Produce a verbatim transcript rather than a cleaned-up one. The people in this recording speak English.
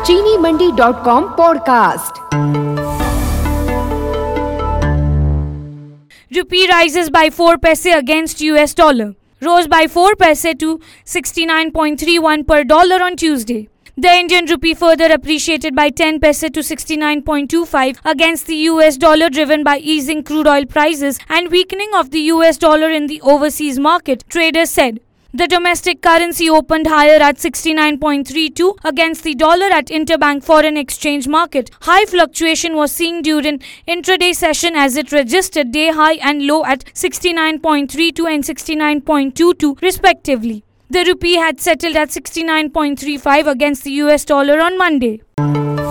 चीनी Mandi dot com podcast. Rupee rises by four paise against U S dollar. Rose by four paise to sixty-nine point three one per dollar on Tuesday. The Indian rupee further appreciated by ten paise to sixty-nine point two five against the U S dollar, driven by easing crude oil prices and weakening of the U S dollar in the overseas market, traders said. The domestic currency opened higher at sixty-nine point three two against the dollar at interbank foreign exchange market. High fluctuation was seen during intraday session as it registered day high and low at sixty-nine point three two and sixty-nine point two two respectively. The rupee had settled at sixty-nine point three five against the U S dollar on Monday.